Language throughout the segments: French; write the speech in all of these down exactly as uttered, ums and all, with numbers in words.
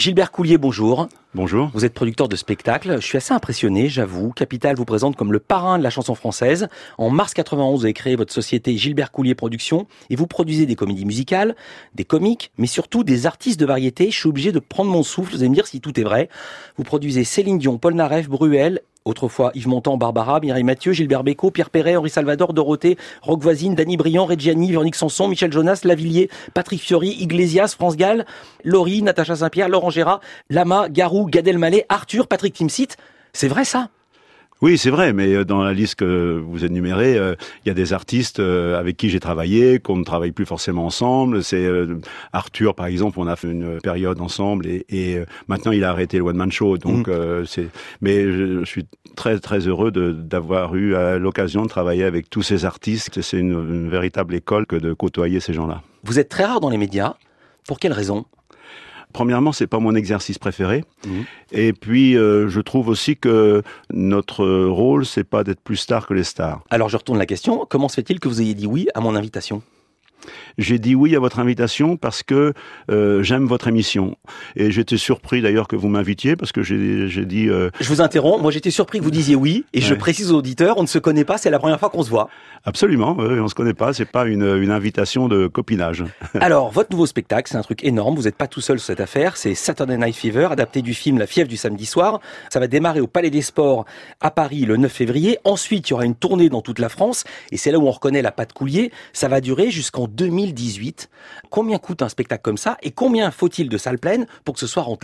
Gilbert Coulier, bonjour. Bonjour. Vous êtes producteur de spectacles. Je suis assez impressionné, j'avoue. Capital vous présente comme le parrain de la chanson française. En mars quatre-vingt-onze, vous avez créé votre société Gilbert Coulier Productions et vous produisez des comédies musicales, des comiques, mais surtout des artistes de variété. Je suis obligé de prendre mon souffle. Vous allez me dire si tout est vrai. Vous produisez Céline Dion, Polnareff, Bruel, autrefois Yves Montand, Barbara, Mireille Mathieu, Gilbert Bécaud, Pierre Perret, Henri Salvador, Dorothée, Roch Voisine, Dany Briand, Reggiani, Véronique Sanson, Michel Jonas, Lavilliers, Patrick Fiori, Iglesias, France Gall, Laurie, Natacha Saint-Pierre, Laurent Gérard, Lama, Garou, Gad Elmaleh, Arthur, Patrick Timsit. C'est vrai ça ? Oui, c'est vrai, mais dans la liste que vous énumérez, euh, il y a des artistes euh, avec qui j'ai travaillé, qu'on ne travaille plus forcément ensemble. C'est euh, Arthur, par exemple, on a fait une période ensemble et, et euh, maintenant il a arrêté le one-man show. Donc, mmh. euh, c'est. Mais je, je suis très très heureux de, d'avoir eu euh, l'occasion de travailler avec tous ces artistes. C'est une, une véritable école que de côtoyer ces gens-là. Vous êtes très rare dans les médias. Pour quelle raison ? Premièrement, c'est pas mon exercice préféré. Mmh. Et puis, euh, je trouve aussi que notre rôle, c'est pas d'être plus star que les stars. Alors, je retourne la question. Comment se fait-il que vous ayez dit oui à mon invitation ? J'ai dit oui à votre invitation parce que euh, j'aime votre émission. Et j'étais surpris d'ailleurs que vous m'invitiez parce que j'ai, j'ai dit... Euh... Je vous interromps. Moi, j'étais surpris que vous disiez oui. Et ouais. Je précise aux auditeurs, on ne se connaît pas, c'est la première fois qu'on se voit. Absolument, oui, on se connaît pas. C'est pas une, une invitation de copinage. Alors, votre nouveau spectacle, c'est un truc énorme. Vous n'êtes pas tout seul sur cette affaire. C'est Saturday Night Fever, adapté du film La fièvre du samedi soir. Ça va démarrer au Palais des Sports à Paris le neuf février. Ensuite, il y aura une tournée dans toute la France. Et c'est là où on reconnaît la patte Coulier. Ça va durer jusqu'en deux mille dix-huit. Combien coûte un spectacle comme ça et combien faut-il de salles pleines pour que ce soit rentable ?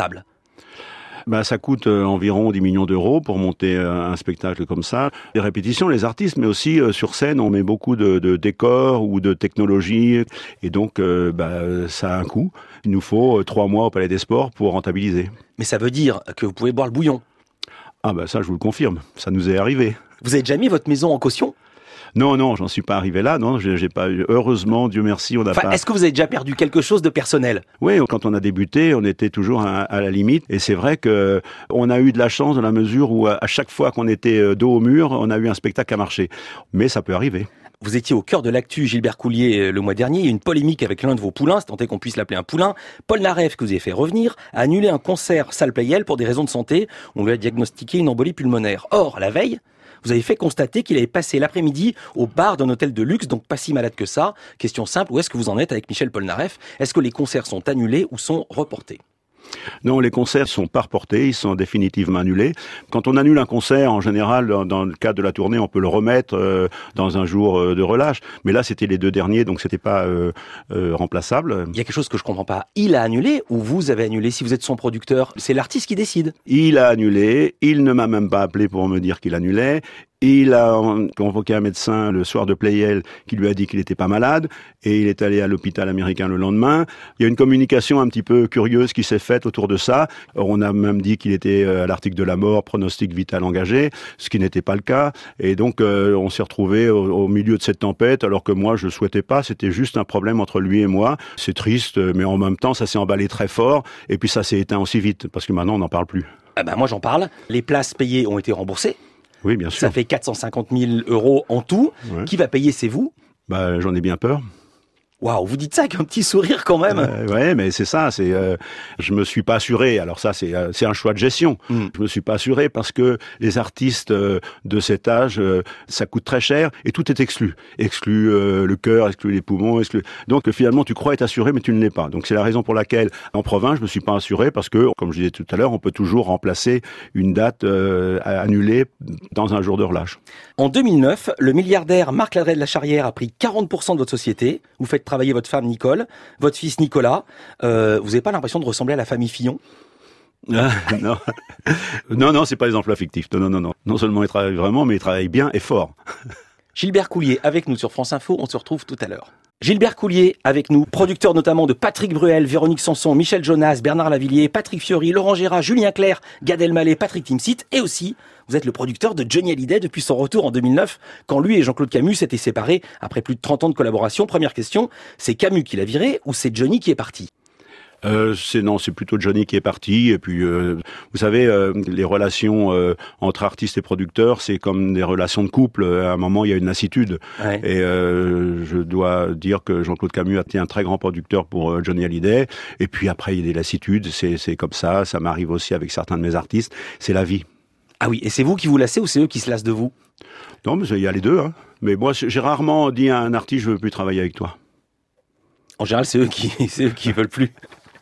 Ben, ça coûte euh, environ dix millions d'euros pour monter euh, un spectacle comme ça. Les répétitions, les artistes, mais aussi euh, sur scène, on met beaucoup de, de décors ou de technologie. Et donc, euh, ben, ça a un coût. Il nous faut euh, trois mois au Palais des Sports pour rentabiliser. Mais ça veut dire que vous pouvez boire le bouillon ? Ah ben ça, je vous le confirme. Ça nous est arrivé. Vous avez déjà mis votre maison en caution ? Non, non, j'en suis pas arrivé là. Non, j'ai, j'ai pas eu. Heureusement, Dieu merci, on n'a enfin, pas. Est-ce que vous avez déjà perdu quelque chose de personnel ? Oui, quand on a débuté, on était toujours à, à la limite. Et c'est vrai que on a eu de la chance dans la mesure où à chaque fois qu'on était dos au mur, on a eu un spectacle à marcher. Mais ça peut arriver. Vous étiez au cœur de l'actu, Gilbert Coulier, le mois dernier. Il y a eu une polémique avec l'un de vos poulains, c'est tant est qu'on puisse l'appeler un poulain. Polnareff, que vous avez fait revenir, a annulé un concert salle Playel pour des raisons de santé. On lui a diagnostiqué une embolie pulmonaire. Or, la veille, vous avez fait constater qu'il avait passé l'après-midi au bar d'un hôtel de luxe, donc pas si malade que ça. Question simple, où est-ce que vous en êtes avec Michel Polnareff ? Est-ce que les concerts sont annulés ou sont reportés ? Non, les concerts sont pas reportés, ils sont définitivement annulés. Quand on annule un concert, en général, dans, dans le cadre de la tournée, on peut le remettre euh, dans un jour euh, de relâche. Mais là, c'était les deux derniers, donc c'était pas euh, euh, remplaçable. Il y a quelque chose que je comprends pas. Il a annulé ou vous avez annulé ? Si vous êtes son producteur, c'est l'artiste qui décide. Il a annulé. Il ne m'a même pas appelé pour me dire qu'il annulait. Il a convoqué un médecin le soir de Playel qui lui a dit qu'il n'était pas malade et il est allé à l'hôpital américain le lendemain. Il y a une communication un petit peu curieuse qui s'est faite autour de ça. On a même dit qu'il était à l'article de la mort, pronostic vital engagé, ce qui n'était pas le cas. Et donc euh, on s'est retrouvé au, au milieu de cette tempête alors que moi je souhaitais pas. C'était juste un problème entre lui et moi. C'est triste, mais en même temps ça s'est emballé très fort et puis ça s'est éteint aussi vite parce que maintenant on n'en parle plus. Ah ben moi j'en parle. Les places payées ont été remboursées. Oui, bien sûr. Ça fait quatre cent cinquante mille euros en tout. Ouais. Qui va payer, c'est vous ? Bah, j'en ai bien peur. Waouh, vous dites ça avec un petit sourire quand même. Euh, ouais, mais c'est ça. C'est, euh, je me suis pas assuré. Alors ça, c'est, euh, c'est un choix de gestion. Mm. Je me suis pas assuré parce que les artistes euh, de cet âge, euh, ça coûte très cher et tout est exclu. Exclu euh, le cœur, exclu les poumons, exclu. Donc euh, finalement, tu crois être assuré, mais tu ne l'es pas. Donc c'est la raison pour laquelle, en province, je me suis pas assuré parce que, comme je disais tout à l'heure, on peut toujours remplacer une date euh, annulée dans un jour de relâche. En deux mille neuf, le milliardaire Marc Ladret de la Charrière a pris quarante pour cent de votre société. Vous faites travailler votre femme Nicole, votre fils Nicolas. Euh, vous n'avez pas l'impression de ressembler à la famille Fillon ? Ah, non, non, non, c'est pas des emplois fictifs. Non, non, non, non. Non seulement il travaille vraiment, mais il travaille bien et fort. Gilbert Coulier avec nous sur France Info. On se retrouve tout à l'heure. Gilbert Coulier avec nous, producteur notamment de Patrick Bruel, Véronique Sanson, Michel Jonas, Bernard Lavilliers, Patrick Fiori, Laurent Gérard, Julien Clerc, Gad Elmaleh, Patrick Timsit et aussi vous êtes le producteur de Johnny Hallyday depuis son retour en deux mille neuf quand lui et Jean-Claude Camus s'étaient séparés après plus de trente ans de collaboration. Première question, c'est Camus qui l'a viré ou c'est Johnny qui est parti ? Euh, c'est non, c'est plutôt Johnny qui est parti. Et puis, euh, vous savez, euh, les relations euh, entre artistes et producteurs, c'est comme des relations de couple. À un moment, il y a une lassitude. Ouais. Et euh, je dois dire que Jean-Claude Camus a été un très grand producteur pour euh, Johnny Hallyday. Et puis après, il y a des lassitudes. C'est, c'est comme ça. Ça m'arrive aussi avec certains de mes artistes. C'est la vie. Ah oui, et c'est vous qui vous lassez ou c'est eux qui se lassent de vous? Non, mais il y a les deux. Hein. Mais moi, j'ai rarement dit à un artiste, je veux plus travailler avec toi. En général, c'est eux qui, c'est eux qui veulent plus.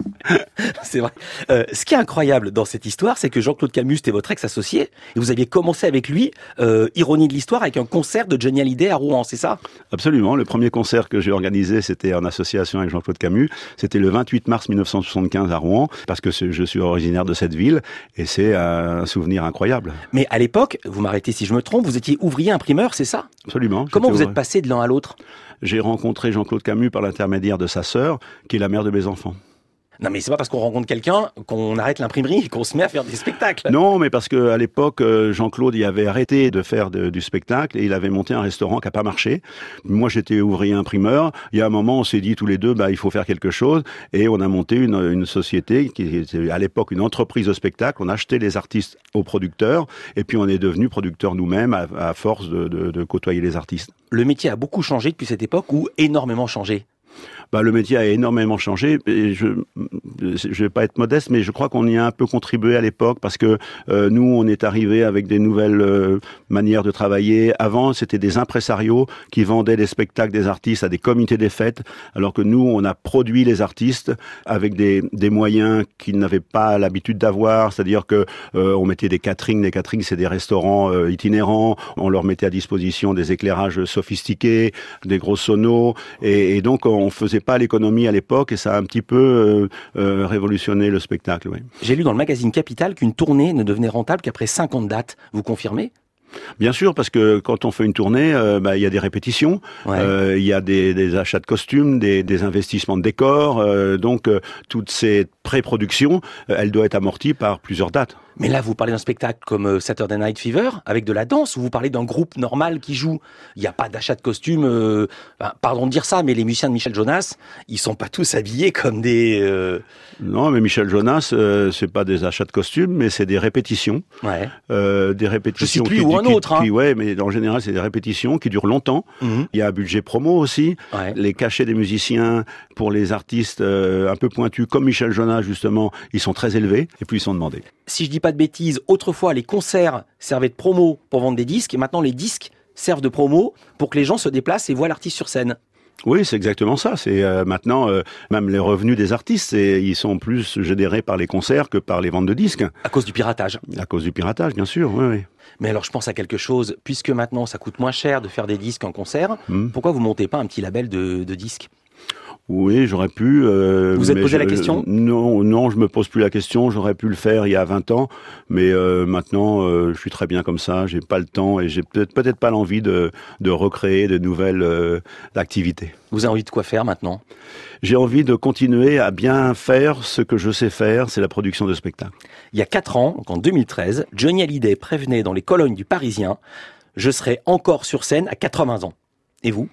C'est vrai. Euh, ce qui est incroyable dans cette histoire, c'est que Jean-Claude Camus était votre ex-associé et vous aviez commencé avec lui, euh, ironie de l'histoire, avec un concert de Johnny Hallyday à Rouen, c'est ça? Absolument. Le premier concert que j'ai organisé, c'était en association avec Jean-Claude Camus. C'était le vingt-huit mars mille neuf cent soixante-quinze à Rouen, parce que je suis originaire de cette ville et c'est un souvenir incroyable. Mais à l'époque, vous m'arrêtez si je me trompe, vous étiez ouvrier imprimeur, c'est ça? Absolument. Comment vous êtes passé de l'un à l'autre? J'ai rencontré Jean-Claude Camus par l'intermédiaire de sa sœur, qui est la mère de mes enfants. Non, mais c'est pas parce qu'on rencontre quelqu'un qu'on arrête l'imprimerie et qu'on se met à faire des spectacles. Non, mais parce que à l'époque, Jean-Claude, il avait arrêté de faire de, du spectacle et il avait monté un restaurant qui a pas marché. Moi, j'étais ouvrier imprimeur. Il y a un moment, on s'est dit tous les deux, bah, il faut faire quelque chose et on a monté une, une société qui était à l'époque une entreprise de spectacle. On a acheté les artistes aux producteurs et puis on est devenu producteurs nous-mêmes à, à force de, de, de côtoyer les artistes. Le métier a beaucoup changé depuis cette époque ou énormément changé? Bah, le métier a énormément changé. Et je je vais pas être modeste, mais je crois qu'on y a un peu contribué à l'époque parce que euh, nous, on est arrivé avec des nouvelles euh, manières de travailler. Avant, c'était des impresarios qui vendaient des spectacles des artistes à des comités des fêtes, alors que nous, on a produit les artistes avec des, des moyens qu'ils n'avaient pas l'habitude d'avoir. C'est-à-dire que euh, on mettait des caterings. Les caterings, c'est des restaurants euh, itinérants. On leur mettait à disposition des éclairages sophistiqués, des gros sonos, et, et donc on faisait pas l'économie à l'époque et ça a un petit peu euh, euh, révolutionné le spectacle. Oui. J'ai lu dans le magazine Capital qu'une tournée ne devenait rentable qu'après cinquante dates. Vous confirmez? Bien sûr, parce que quand on fait une tournée, euh, bah, il y a des répétitions, ouais. euh, il y a des, des achats de costumes, des, des investissements de décors, euh, donc euh, toutes ces pré-productions, euh, elle doit être amortie par plusieurs dates. Mais là, vous parlez d'un spectacle comme Saturday Night Fever, avec de la danse, ou vous parlez d'un groupe normal qui joue? Il n'y a pas d'achat de costumes, euh, ben, pardon de dire ça, mais les musiciens de Michel Jonas, ils sont pas tous habillés comme des... Euh... Non, mais Michel Jonas, euh, c'est pas des achats de costumes, mais c'est des répétitions. Ouais. Euh, des répétitions... Je suis plus ou un qui, autre, hein. Qui, ouais, mais en général, c'est des répétitions qui durent longtemps. Mm-hmm. Il y a un budget promo aussi. Ouais. Les cachets des musiciens pour les artistes euh, un peu pointus, comme Michel Jonas, justement, ils sont très élevés, et puis ils sont demandés. Si je dis pas de bêtises, autrefois les concerts servaient de promo pour vendre des disques et maintenant les disques servent de promo pour que les gens se déplacent et voient l'artiste sur scène. Oui, c'est exactement ça. C'est euh, maintenant euh, même les revenus des artistes, c'est, ils sont plus générés par les concerts que par les ventes de disques. À cause du piratage. À cause du piratage, bien sûr. Oui, oui. Mais alors je pense à quelque chose. Puisque maintenant ça coûte moins cher de faire des disques qu'un concert, mmh. pourquoi vous montez pas un petit label de, de disques? Oui, j'aurais pu. Euh, vous êtes posé je, la question? Non, non, je me pose plus la question. J'aurais pu le faire il y a vingt ans, mais euh, maintenant, euh, je suis très bien comme ça. J'ai pas le temps et j'ai peut-être peut-être pas l'envie de de recréer de nouvelles euh, activités. Vous avez envie de quoi faire maintenant? J'ai envie de continuer à bien faire ce que je sais faire, c'est la production de spectacles. Il y a quatre ans, donc en deux mille treize, Johnny Hallyday prévenait dans les colonnes du Parisien: je serai encore sur scène à quatre-vingts ans. Et vous?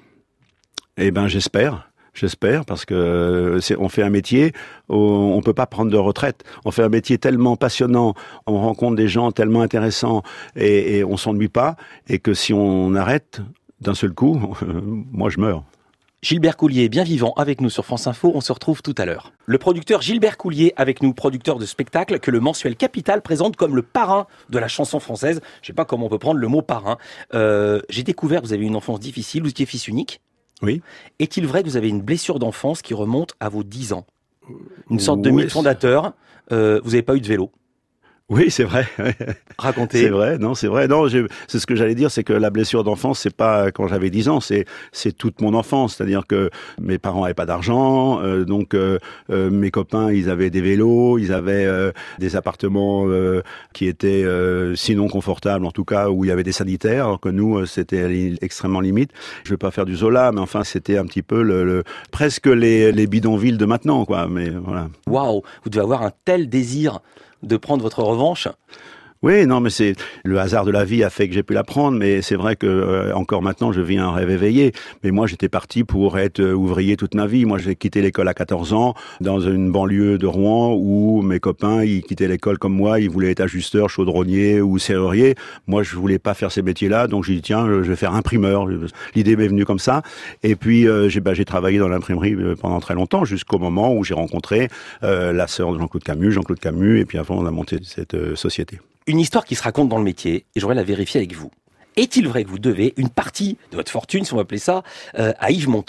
Eh ben, j'espère. J'espère, parce que c'est, on fait un métier où on peut pas prendre de retraite. On fait un métier tellement passionnant, on rencontre des gens tellement intéressants et, et on s'ennuie pas. Et que si on arrête d'un seul coup, moi je meurs. Gilbert Coulier, bien vivant avec nous sur France Info, on se retrouve tout à l'heure. Le producteur Gilbert Coulier avec nous, producteur de spectacle que le mensuel Capital présente comme le parrain de la chanson française. Je sais pas comment on peut prendre le mot parrain. Euh, j'ai découvert que vous avez une enfance difficile, vous étiez fils unique. Oui. Est-il vrai que vous avez une blessure d'enfance qui remonte à vos dix ans? Une sorte de mythe fondateur, euh, vous n'avez pas eu de vélo? Oui, c'est vrai. Racontez. C'est vrai, non, c'est vrai. Non, j'ai, c'est ce que j'allais dire, c'est que la blessure d'enfance, c'est pas quand j'avais dix ans, c'est c'est toute mon enfance. C'est-à-dire que mes parents avaient pas d'argent, euh, donc euh, euh, mes copains, ils avaient des vélos, ils avaient euh, des appartements euh, qui étaient euh, sinon confortables, en tout cas où il y avait des sanitaires, alors que nous, euh, c'était extrêmement limite. Je veux pas faire du Zola, mais enfin, c'était un petit peu le, le presque les les bidonvilles de maintenant, quoi. Mais voilà. Waouh, vous devez avoir un tel désir de prendre votre revanche. Oui, non, mais c'est le hasard de la vie a fait que j'ai pu l'apprendre, mais c'est vrai que euh, encore maintenant je vis un rêve éveillé. Mais moi j'étais parti pour être euh, ouvrier toute ma vie. Moi j'ai quitté l'école à quatorze ans dans une banlieue de Rouen où mes copains ils quittaient l'école comme moi, ils voulaient être ajusteurs, chaudronniers ou serruriers. Moi je voulais pas faire ces métiers-là, donc j'ai dit tiens je vais faire imprimeur. L'idée m'est venue comme ça. Et puis euh, j'ai bah, j'ai travaillé dans l'imprimerie pendant très longtemps jusqu'au moment où j'ai rencontré euh, la sœur de Jean-Claude Camus, Jean-Claude Camus, et puis avant on a monté cette euh, société. Une histoire qui se raconte dans le métier, et j'aurais la vérifier avec vous. Est-il vrai que vous devez une partie de votre fortune, si on va appeler ça, euh, à Yves Montand ?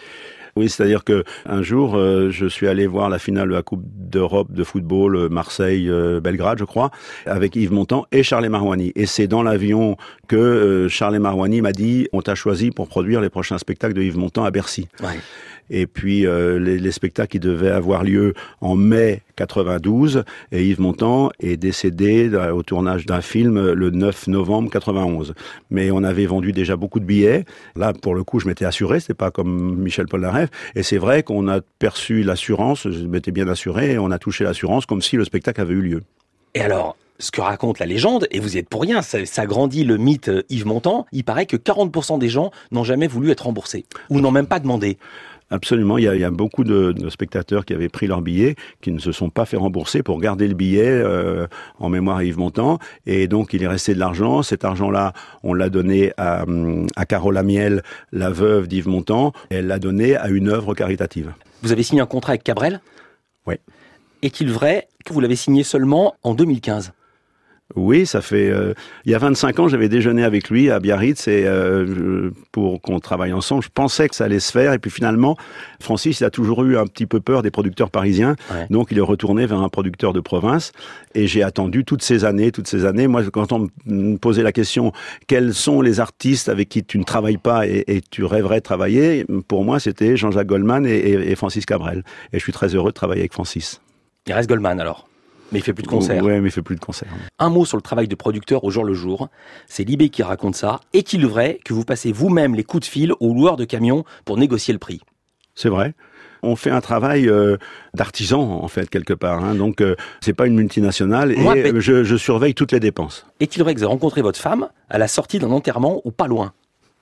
Oui, c'est-à-dire que un jour, euh, je suis allé voir la finale de la Coupe d'Europe de football euh, Marseille-Belgrade, je crois, avec Yves Montand et Charles Marouani. Et c'est dans l'avion que euh, Charles Marouani m'a dit « On t'a choisi pour produire les prochains spectacles de Yves Montand à Bercy. Ouais. » Et puis euh, les, les spectacles qui devaient avoir lieu en mai quatre-vingt-douze, et Yves Montand est décédé au tournage d'un film le neuf novembre quatre-vingt-onze. Mais on avait vendu déjà beaucoup de billets. Là, pour le coup, je m'étais assuré, c'est pas comme Michel Polnareff. Et c'est vrai qu'on a perçu l'assurance, je m'étais bien assuré, et on a touché l'assurance comme si le spectacle avait eu lieu. Et alors, ce que raconte la légende, et vous y êtes pour rien, ça, ça grandit le mythe Yves Montand, il paraît que quarante pour cent des gens n'ont jamais voulu être remboursés, ou n'ont même pas demandé. Absolument, il y a, il y a beaucoup de, de spectateurs qui avaient pris leur billet, qui ne se sont pas fait rembourser pour garder le billet euh, en mémoire à Yves Montand, et donc il est resté de l'argent. Cet argent-là, on l'a donné à, à Carole Amiel, la veuve d'Yves Montand, et elle l'a donné à une œuvre caritative. Vous avez signé un contrat avec Cabrel ? Oui. Est-il vrai que vous l'avez signé seulement en deux mille quinze ? Oui, ça fait... Euh, il y a vingt-cinq ans, j'avais déjeuné avec lui à Biarritz et euh, pour qu'on travaille ensemble. Je pensais que ça allait se faire et puis finalement, Francis, il a toujours eu un petit peu peur des producteurs parisiens. Ouais. Donc il est retourné vers un producteur de province et j'ai attendu toutes ces années, toutes ces années. Moi, quand on me posait la question, quels sont les artistes avec qui tu ne travailles pas et, et tu rêverais de travailler, pour moi, c'était Jean-Jacques Goldman et, et, et Francis Cabrel. Et je suis très heureux de travailler avec Francis. Il reste Goldman alors ? Mais il fait plus de concerts. Oui, mais il fait plus de concerts. Un mot sur le travail de producteur au jour le jour. C'est Libé qui raconte ça. Est-il vrai que vous passez vous-même les coups de fil aux loueurs de camions pour négocier le prix ? C'est vrai. On fait un travail euh, d'artisan, en fait, quelque part. Hein. Donc, euh, c'est pas une multinationale et Moi, euh, je, je surveille toutes les dépenses. Est-il vrai que vous avez rencontré votre femme à la sortie d'un enterrement ou pas loin ?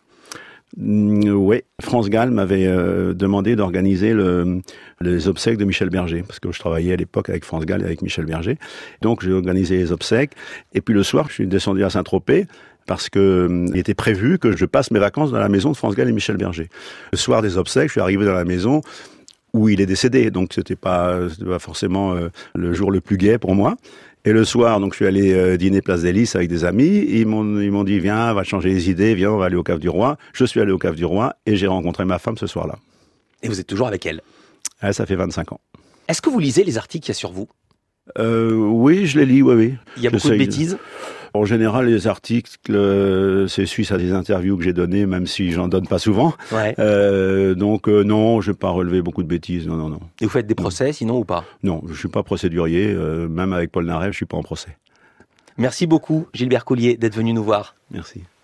Mmh, oui, France Gall m'avait euh, demandé d'organiser le, les obsèques de Michel Berger, parce que je travaillais à l'époque avec France Gall et avec Michel Berger. Donc j'ai organisé les obsèques, et puis le soir, je suis descendu à Saint-Tropez, parce que euh, il était prévu que je passe mes vacances dans la maison de France Gall et Michel Berger. Le soir des obsèques, je suis arrivé dans la maison où il est décédé, donc c'était pas, c'était pas forcément euh, le jour le plus gai pour moi. Et le soir, donc, je suis allé euh, dîner Place des Lys avec des amis. Ils m'ont, ils m'ont dit, viens, on va changer les idées, viens, on va aller au Cave du Roi. Je suis allé au Cave du Roi et j'ai rencontré ma femme ce soir-là. Et vous êtes toujours avec elle ? Ah, ça fait vingt-cinq ans. Est-ce que vous lisez les articles qu'il y a sur vous ? euh, Oui, je les lis, oui, oui. Il y a beaucoup de bêtises ? En général, les articles, euh, c'est suisse à des interviews que j'ai données, même si j'en donne pas souvent. Ouais. Euh, donc euh, non, je n'ai pas relevé beaucoup de bêtises, non, non, non. Et vous faites des procès, sinon, ou pas ? Non, je suis pas procédurier, euh, même avec Polnareff, je suis pas en procès. Merci beaucoup, Gilbert Coulier, d'être venu nous voir. Merci.